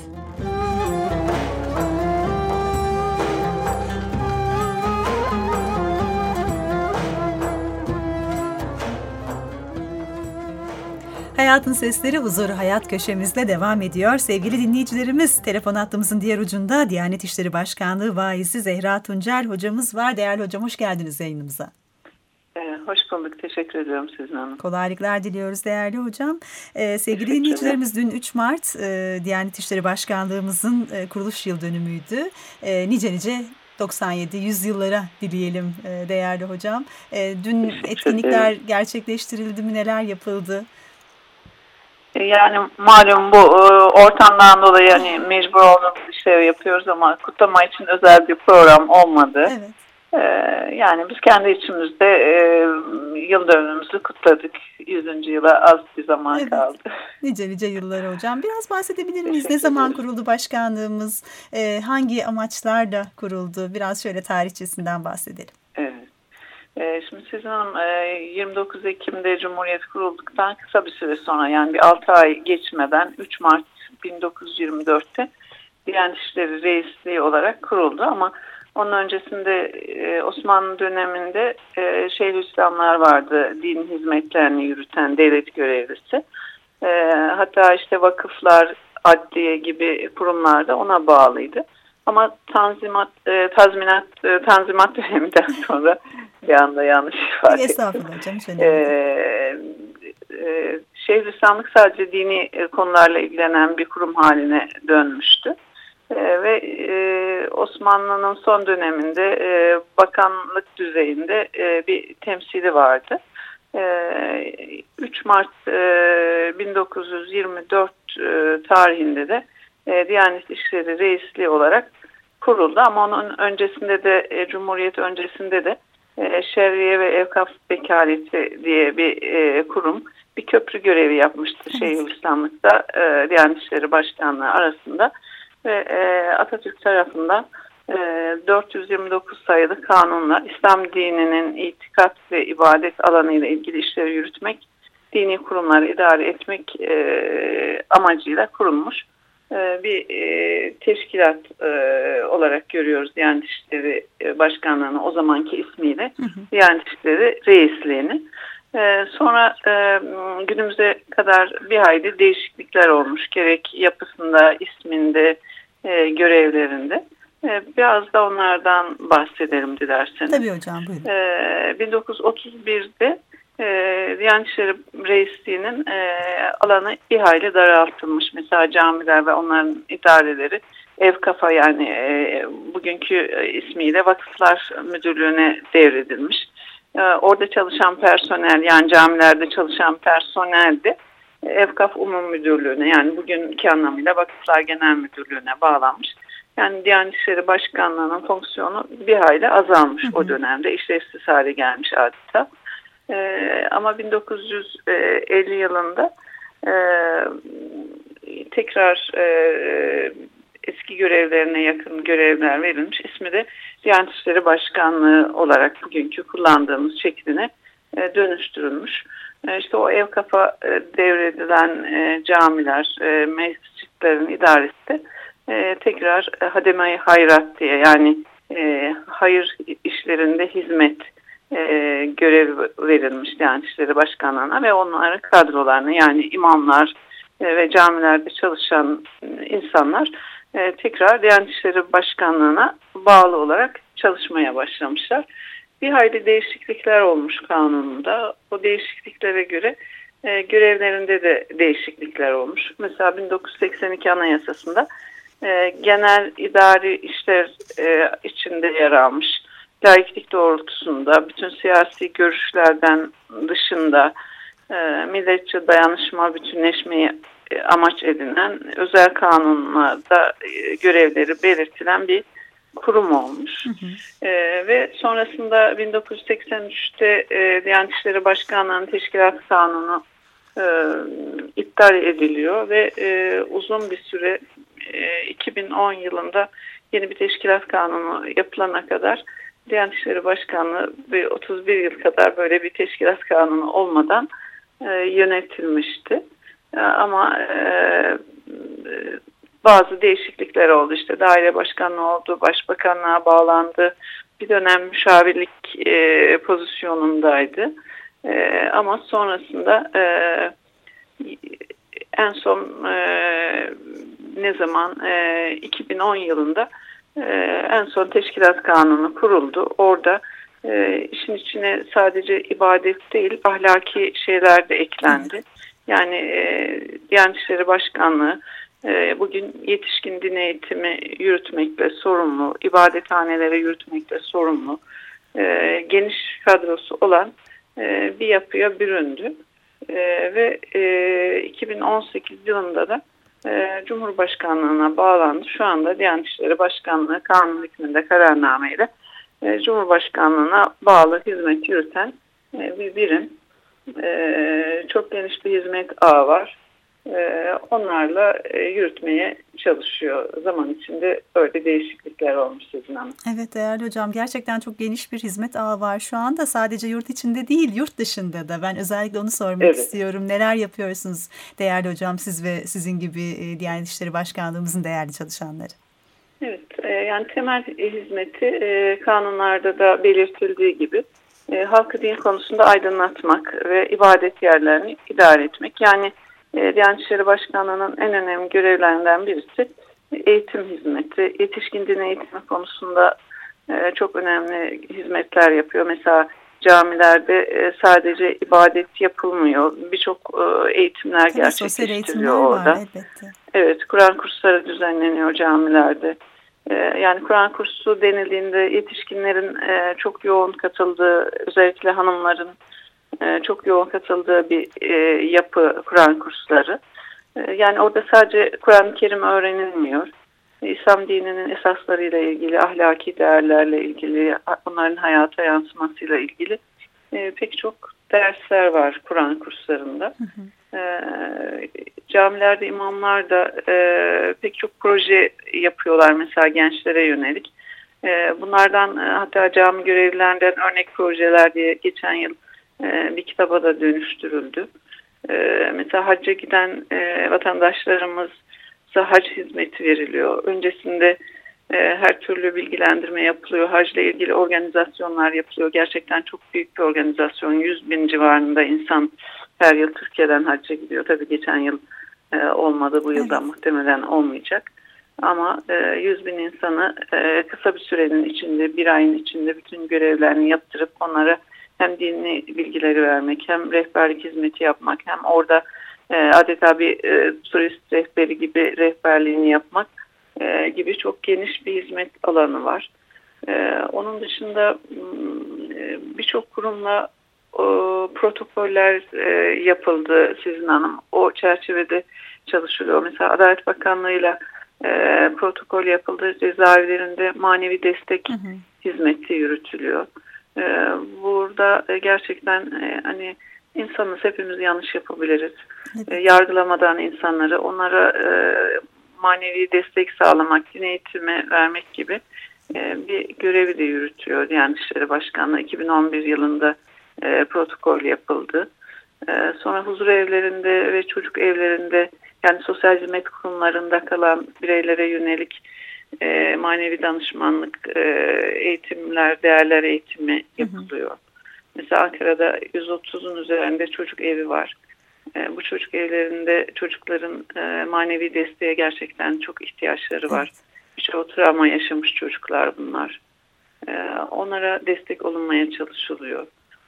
Hayatın Sesleri Huzuru Hayat köşemizle devam ediyor. Sevgili dinleyicilerimiz, telefon hattımızın diğer ucunda Diyanet İşleri Başkanlığı Vaizi Zehra Tuncel hocamız var. Değerli hocam, hoş geldiniz yayınımıza. Hoş bulduk. Teşekkür ediyorum Sizin Hanım. Kolaylıklar diliyoruz değerli hocam. Ee, sevgili dinleyicilerimiz, dün üç Mart e, Diyanet İşleri Başkanlığımızın e, kuruluş yıl dönümüydü. E, nice nice doksan yedi yüz yıllara dileyelim e, değerli hocam. E, dün etkinlikler gerçekleştirildi mi? Neler yapıldı? Yani malum bu ortamdan dolayı hani mecbur olduğumuz işleri yapıyoruz ama kutlama için özel bir program olmadı. Evet. Yani biz kendi içimizde yıl dönümümüzü kutladık. yüzüncü yıla az bir zaman evet. kaldı. Nice nice yıllar hocam. Biraz bahsedebilir miyiz? Ne zaman kuruldu başkanlığımız? Hangi amaçlarla kuruldu? Biraz şöyle tarihçesinden bahsedelim. Evet. E, şimdi Sizin Hanım e, yirmi dokuz Ekim'de Cumhuriyet kurulduktan kısa bir süre sonra, yani bir altı ay geçmeden üç Mart bin dokuz yüz yirmi dörtte Diyanet İşleri Reisliği olarak kuruldu. Ama onun öncesinde e, Osmanlı döneminde e, Şeyhülislamlar vardı, din hizmetlerini yürüten devlet görevlisi. E, hatta işte vakıflar, adliye gibi kurumlar da ona bağlıydı. Ama tanzimat, e, tazminat, e, tanzimat döneminden sonra bir anda yanlış ifade ettim. Estağfurullah hocam. E, e, Şeyhülislamlık sadece dini e, konularla ilgilenen bir kurum haline dönmüştü. E, ve e, Osmanlı'nın son döneminde e, bakanlık düzeyinde e, bir temsili vardı. E, üç Mart e, bin dokuz yüz yirmi dört e, tarihinde de e, Diyanet İşleri Reisliği olarak kuruldu. Ama onun öncesinde de e, Cumhuriyet öncesinde de e, Şerriye ve Evkaf Vekaleti diye bir e, kurum bir köprü görevi yapmıştı Şeyhülislamlık'ta e, Diyanet İşleri Başkanlığı arasında. Ve e, Atatürk tarafından e, dört yüz yirmi dokuz sayılı kanunla İslam dininin itikat ve ibadet alanıyla ilgili işleri yürütmek, dini kurumları idare etmek e, amacıyla kurulmuş e, bir e, teşkilat e, olarak görüyoruz Diyanet İşleri Başkanlığı'nı, o zamanki ismiyle hı hı. Diyanet İşleri Reisliğini. Ee, sonra e, günümüze kadar bir hayli değişiklikler olmuş. Gerek yapısında, isminde, e, görevlerinde. E, biraz da onlardan bahsedelim dilerseniz. Tabii hocam, buyurun. E, bin dokuz yüz otuz birde e, Diyanet İşleri Reisliği'nin e, alanı bir hayli daraltılmış. Mesela camiler ve onların idareleri Evkaf'a, yani e, bugünkü ismiyle Vakıflar Müdürlüğü'ne devredilmiş. Orada çalışan personel, yani camilerde çalışan personel de Evkaf Umum Müdürlüğü'ne, yani bugünkü anlamıyla Vakıflar Genel Müdürlüğü'ne bağlanmış. Yani Diyanet İşleri Başkanlığı'nın fonksiyonu bir hayli azalmış, hı hı. O dönemde işlevsiz hale gelmiş adeta. Ee, ama bin dokuz yüz elli yılında e, tekrar e, eski görevlerine yakın görevler verilmiş. İsmi de Diyanet İşleri Başkanlığı olarak bugünkü kullandığımız şekline e, dönüştürülmüş. E, işte o Evkaf'a e, devredilen e, camiler, e, mescitlerin idaresi de e, tekrar e, Hademe-i Hayrat diye, yani e, hayır işlerinde hizmet e, görevi verilmiş Diyanet İşleri Başkanlığı'na ve onların kadrolarına, yani imamlar e, ve camilerde çalışan insanlar Ee, tekrar Diyanet İşleri Başkanlığı'na bağlı olarak çalışmaya başlamışlar. Bir hayli değişiklikler olmuş kanununda. O değişikliklere göre e, görevlerinde de değişiklikler olmuş. Mesela bin dokuz yüz seksen iki Anayasası'nda e, genel idari işler e, içinde yer almış. Laiklik doğrultusunda bütün siyasi görüşlerden dışında e, milletçe dayanışma, bütünleşmeyi amaç edinen özel kanunlarda görevleri belirtilen bir kurum olmuş. Hı hı. E, ve sonrasında bin dokuz yüz seksen üçte e, Diyanet İşleri Başkanlığı'nın Teşkilat Kanunu e, iptal ediliyor ve e, uzun bir süre e, iki bin on yılında yeni bir Teşkilat Kanunu yapılana kadar Diyanet İşleri Başkanlığı bir otuz bir yıl kadar böyle bir Teşkilat Kanunu olmadan e, yönetilmişti. Ama e, bazı değişiklikler oldu. İşte daire başkanlığı oldu, başbakanlığa bağlandı. Bir dönem müşavirlik e, pozisyonundaydı. E, ama sonrasında e, en son e, ne zaman e, iki bin on yılında e, en son Teşkilat Kanunu kuruldu. Orada e, işin içine sadece ibadet değil, ahlaki şeyler de eklendi. Yani e, Diyanet İşleri Başkanlığı e, bugün yetişkin din eğitimi yürütmekle sorumlu, ibadethaneleri yürütmekle sorumlu, e, geniş kadrosu olan e, bir yapıya büründü. E, ve e, iki bin on sekiz yılında da e, Cumhurbaşkanlığına bağlandı. Şu anda Diyanet İşleri Başkanlığı kanun hükmünde kararnameyle e, Cumhurbaşkanlığına bağlı hizmet yürüten e, bir birim. Ee, çok geniş bir hizmet ağı var. e, onlarla e, yürütmeye çalışıyor. Zaman içinde öyle değişiklikler olmuş Sezin Hanım. Evet değerli hocam, gerçekten çok geniş bir hizmet ağı var şu anda. Sadece yurt içinde değil, yurt dışında da. Ben özellikle onu sormak Evet. istiyorum. Neler yapıyorsunuz değerli hocam, siz ve sizin gibi e, Diyanet İşleri Başkanlığımızın değerli çalışanları? Evet, e, yani temel hizmeti e, kanunlarda da belirtildiği gibi e, halkı din konusunda aydınlatmak ve ibadet yerlerini idare etmek. Yani e, Diyanet İşleri Başkanlığı'nın en önemli görevlerinden birisi eğitim hizmeti. Yetişkin din eğitimi konusunda e, çok önemli hizmetler yapıyor. Mesela camilerde e, sadece ibadet yapılmıyor. Birçok e, eğitimler Tabii sosyal gerçekleştiriliyor eğitimler orada. var elbette. Evet, Kur'an kursları düzenleniyor camilerde. Ee, yani Kur'an kursu denildiğinde yetişkinlerin e, çok yoğun katıldığı, özellikle hanımların e, çok yoğun katıldığı bir e, yapı Kur'an kursları. E, yani orada sadece Kur'an-ı Kerim öğrenilmiyor. İslam dininin esaslarıyla ilgili, ahlaki değerlerle ilgili, onların hayata yansımasıyla ilgili e, pek çok dersler var Kur'an kurslarında. Hı hı. E, camilerde imamlar da e, pek çok proje yapıyorlar mesela gençlere yönelik. E, bunlardan e, hatta cami görevlilerinden örnek projeler diye geçen yıl e, bir kitaba da dönüştürüldü. E, mesela hacca giden e, vatandaşlarımıza hac hizmeti veriliyor. Öncesinde e, her türlü bilgilendirme yapılıyor. Hacla ilgili organizasyonlar yapılıyor. Gerçekten çok büyük bir organizasyon. yüz bin civarında insan her yıl Türkiye'den hacca gidiyor. Tabii geçen yıl e, olmadı. Bu yılda evet. Muhtemelen olmayacak. Ama e, yüz bin insanı e, kısa bir sürenin içinde, bir ayın içinde bütün görevlerini yaptırıp onlara hem dini bilgileri vermek, hem rehberlik hizmeti yapmak, hem orada e, adeta bir e, turist rehberi gibi rehberliğini yapmak e, gibi çok geniş bir hizmet alanı var. E, onun dışında e, birçok kurumla o, protokoller e, yapıldı Sezin Hanım. O çerçevede çalışılıyor. Mesela Adalet Bakanlığı'yla e, protokol yapıldı. Cezaevlerinde manevi destek hı hı. hizmeti yürütülüyor. E, burada e, gerçekten e, hani insanız, hepimiz yanlış yapabiliriz. Evet. E, yargılamadan insanları, onlara e, manevi destek sağlamak, din eğitimi vermek gibi e, bir görevi de yürütüyor Diyanet İşleri Başkanlığı. iki bin on bir yılında E, protokol yapıldı. E, sonra huzur evlerinde ve çocuk evlerinde, yani sosyal hizmet kurumlarında kalan bireylere yönelik e, manevi danışmanlık e, eğitimler, değerler eğitimi yapılıyor. Hı hı. Mesela Ankara'da yüz otuzun üzerinde çocuk evi var. E, bu çocuk evlerinde çocukların e, manevi desteğe gerçekten çok ihtiyaçları var. Evet. Birçok travma yaşamış çocuklar bunlar. E, onlara destek olunmaya çalışılıyor.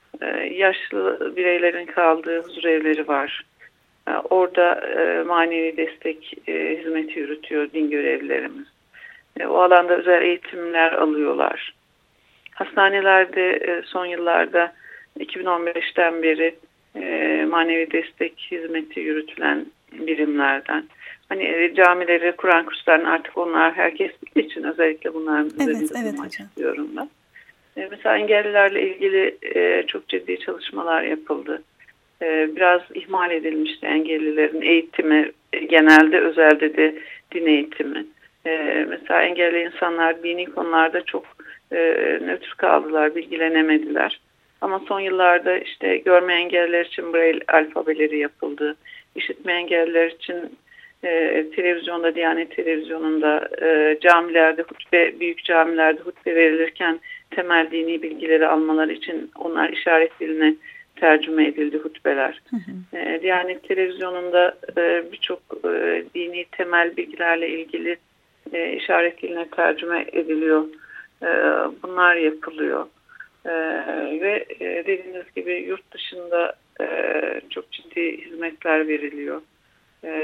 Yaşlı bireylerin kaldığı huzur evleri var. Orada manevi destek hizmeti yürütüyor din görevlilerimiz. O alanda özel eğitimler alıyorlar. Hastanelerde son yıllarda iki bin on beşten beri manevi destek hizmeti yürütülen birimlerden. Hani camileri, Kur'an kurslarını artık onlar herkes bildiği için özellikle bunların üzerinde evet, evet, durmak istiyorum ben. Mesela engellilerle ilgili e, çok ciddi çalışmalar yapıldı. E, biraz ihmal edilmişti engellilerin eğitimi, e, genelde özelde de din eğitimi. E, mesela engelli insanlar dini konularda çok e, nötr kaldılar, bilgilenemediler. Ama son yıllarda işte görme engelliler için Braille alfabeleri yapıldı. İşitme engelliler için e, televizyonda, Diyanet Televizyonu'nda, e, camilerde hutbe, büyük camilerde hutbe verilirken temel dini bilgileri almaları için onlar işaret diline tercüme edildi hutbeler. Hı hı. E, Diyanet Televizyonu'nda e, birçok e, dini temel bilgilerle ilgili e, işaret diline tercüme ediliyor. E, bunlar yapılıyor. E, ve e, dediğiniz gibi yurt dışında e, çok ciddi hizmetler veriliyor. E,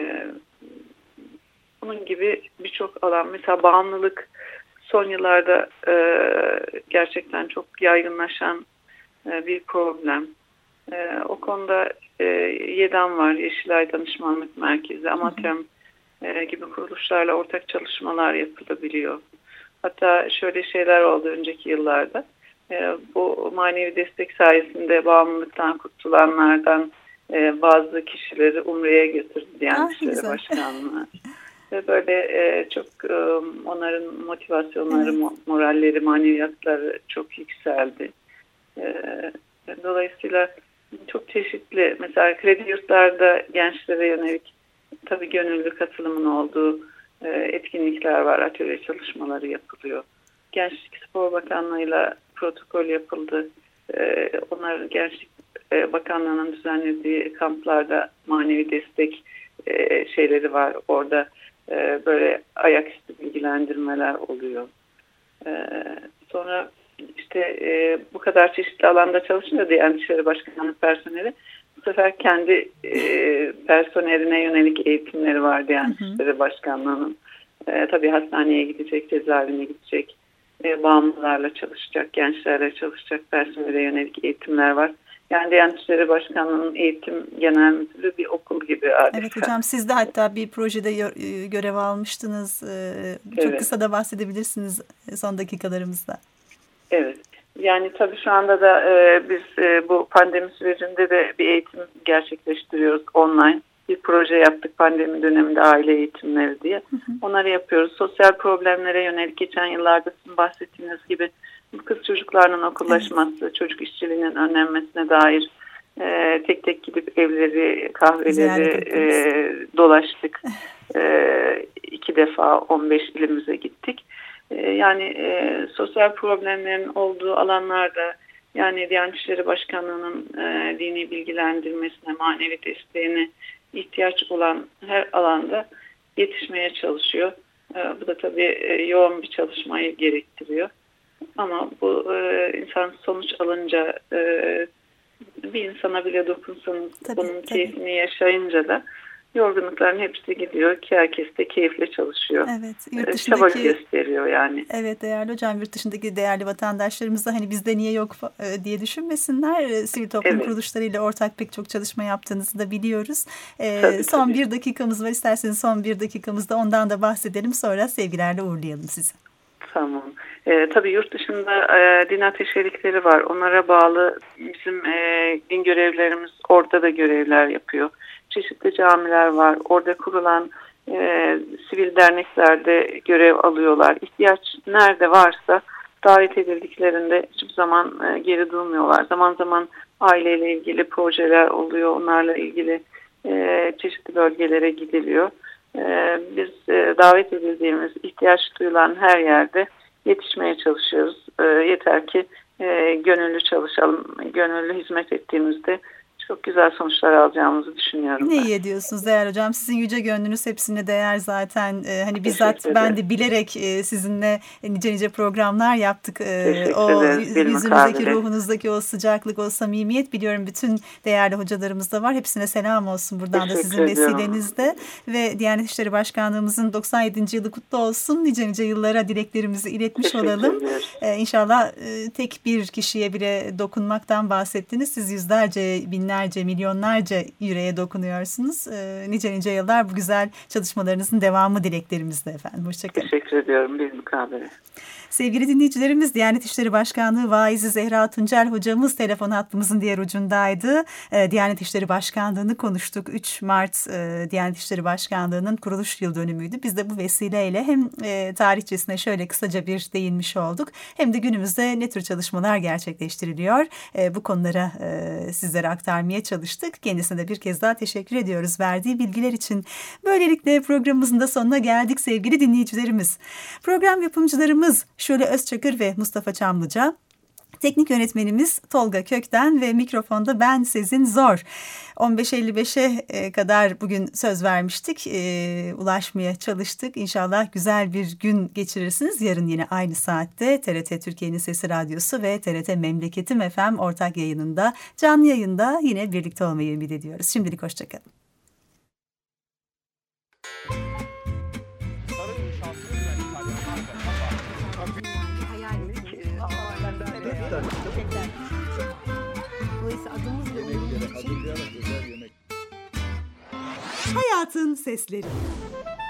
bunun gibi birçok alan, mesela bağımlılık son yıllarda e, gerçekten çok yaygınlaşan e, bir problem. E, o konuda e, YEDAM var, Yeşilay Danışmanlık Merkezi, Amatem e, gibi kuruluşlarla ortak çalışmalar yapılabiliyor. Hatta şöyle şeyler oldu önceki yıllarda. E, bu manevi destek sayesinde bağımlılıktan kurtulanlardan e, bazı kişileri Umre'ye götürdü Diyanet Ah, İşleri güzel. Başkanlığı. Ve böyle e, çok e, onların motivasyonları, Evet. mo- moralleri, maneviyatları çok yükseldi. E, dolayısıyla çok çeşitli, mesela kredi yurtlarda gençlere yönelik tabii gönüllü katılımın olduğu e, etkinlikler var, atölye çalışmaları yapılıyor. Gençlik Spor Bakanlığı'yla protokol yapıldı. E, onlar Gençlik e, Bakanlığı'nın düzenlediği kamplarda manevi destek e, şeyleri var. Orada e, böyle ayaküstü bilgilendirmeler oluyor. E, sonra işte e, bu kadar çeşitli alanda çalışınca Diyanet İşleri Başkanlığı personeli bu sefer kendi e, personeline yönelik eğitimleri var Diyanet İşleri Başkanlığı'nın. E, tabii hastaneye gidecek, cezaevine gidecek, e, bağımlılarla çalışacak, gençlerle çalışacak personele yönelik eğitimler var. Yani Diyanet İşleri Başkanlığı'nın eğitim genel müdürü bir okul gibi adeta. Evet hocam, siz de hatta bir projede yo- görev almıştınız. Ee, Çok Evet. kısa da bahsedebilirsiniz son dakikalarımızda. Evet. Yani tabii şu anda da e, biz e, bu pandemi sürecinde de bir eğitim gerçekleştiriyoruz online. Bir proje yaptık pandemi döneminde, aile eğitimleri diye. Hı hı. Onları yapıyoruz. Sosyal problemlere yönelik geçen yıllarda sizin bahsettiğiniz gibi kız çocuklarının okullaşması, evet. çocuk işçiliğinin önlenmesine dair e, tek tek gidip evleri, kahveleri e, dolaştık. e, iki defa on beş ilimize gittik. E, yani e, sosyal problemlerin olduğu alanlarda, yani Diyanet İşleri Başkanlığı'nın e, dini bilgilendirmesine, manevi desteğine ihtiyaç olan her alanda yetişmeye çalışıyor. E, bu da tabii e, yoğun bir çalışmayı gerektiriyor. Ama bu e, insan sonuç alınca, e, bir insana bile dokunsanız, Tabii, bunun tabii. keyfini yaşayınca da yorgunlukların hepsi gidiyor ki herkes de keyifle çalışıyor. Evet, yurt E, çaba dışındaki gösteriyor yani. Evet değerli hocam, yurt dışındaki değerli vatandaşlarımız da hani bizde niye yok fa- e, diye düşünmesinler. E, Sivil toplum Evet. kuruluşlarıyla ortak pek çok çalışma yaptığınızı da biliyoruz. E, Tabii, son tabii. bir dakikamız var. İsterseniz son bir dakikamızda ondan da bahsedelim. Sonra sevgilerle uğurlayalım sizi. Tamam. Ee, tabii yurt dışında e, din ateşelikleri var. Onlara bağlı bizim e, din görevlerimiz orada da görevler yapıyor. Çeşitli camiler var. Orada kurulan e, sivil derneklerde görev alıyorlar. İhtiyaç nerede varsa davet edildiklerinde hiçbir zaman e, geri durmuyorlar. Zaman zaman aileyle ilgili projeler oluyor. Onlarla ilgili e, çeşitli bölgelere gidiliyor. E, biz e, davet edildiğimiz, ihtiyaç duyulan her yerde yetişmeye çalışıyoruz. E, yeter ki e, gönüllü çalışalım. Gönüllü hizmet ettiğimizde çok güzel sonuçlar alacağımızı düşünüyorum. Ne ben. iyi ediyorsunuz değerli hocam. Sizin yüce gönlünüz hepsine değer zaten. Ee, hani bizzat Teşekkür ben ederim. de bilerek e, sizinle nice nice programlar yaptık. Ee, Teşekkür o ederim. yüz- Bir yüzünüzdeki, mukabele. ruhunuzdaki o sıcaklık, o samimiyet biliyorum bütün değerli hocalarımız da var. Hepsine selam olsun buradan da Teşekkür sizin ediyorum. vesilenizde. Ve Diyanet İşleri Başkanlığımızın doksan yedinci yılı kutlu olsun. Nice nice yıllara dileklerimizi iletmiş Teşekkür olalım. ediyoruz. Ee, İnşallah e, tek bir kişiye bile dokunmaktan bahsettiniz. Siz yüzlerce, binlerce, milyonlarca yüreğe dokunuyorsunuz. Ee, nice nice yıllar bu güzel çalışmalarınızın devamı dileklerimizle efendim. Hoşçakalın. Teşekkür ediyorum. Bir mukabele. Sevgili dinleyicilerimiz, Diyanet İşleri Başkanlığı Vaizi Zehra Tuncel hocamız telefon hattımızın diğer ucundaydı. Ee, Diyanet İşleri Başkanlığı'nı konuştuk. üç Mart e, Diyanet İşleri Başkanlığı'nın kuruluş yıl dönümüydü. Biz de bu vesileyle hem e, tarihçesine şöyle kısaca bir değinmiş olduk. Hem de günümüzde ne tür çalışmalar gerçekleştiriliyor. E, bu konulara e, sizlere aktarmaya çalıştık. Kendisine de bir kez daha teşekkür ediyoruz verdiği bilgiler için. Böylelikle programımızın da sonuna geldik sevgili dinleyicilerimiz. Program yapımcılarımız Şule Özçakır ve Mustafa Çamlıca. Teknik yönetmenimiz Tolga Kökten ve mikrofonda ben Sezin Zor. on beş elli beşe kadar bugün söz vermiştik. E, ulaşmaya çalıştık. İnşallah güzel bir gün geçirirsiniz. Yarın yine aynı saatte T R T Türkiye'nin Sesi Radyosu ve T R T Memleketim F M ortak yayınında, canlı yayında yine birlikte olmayı ümit ediyoruz. Şimdilik hoşçakalın. Dolayısıyla adımız ve onurumuz için Hayatın Sesleri.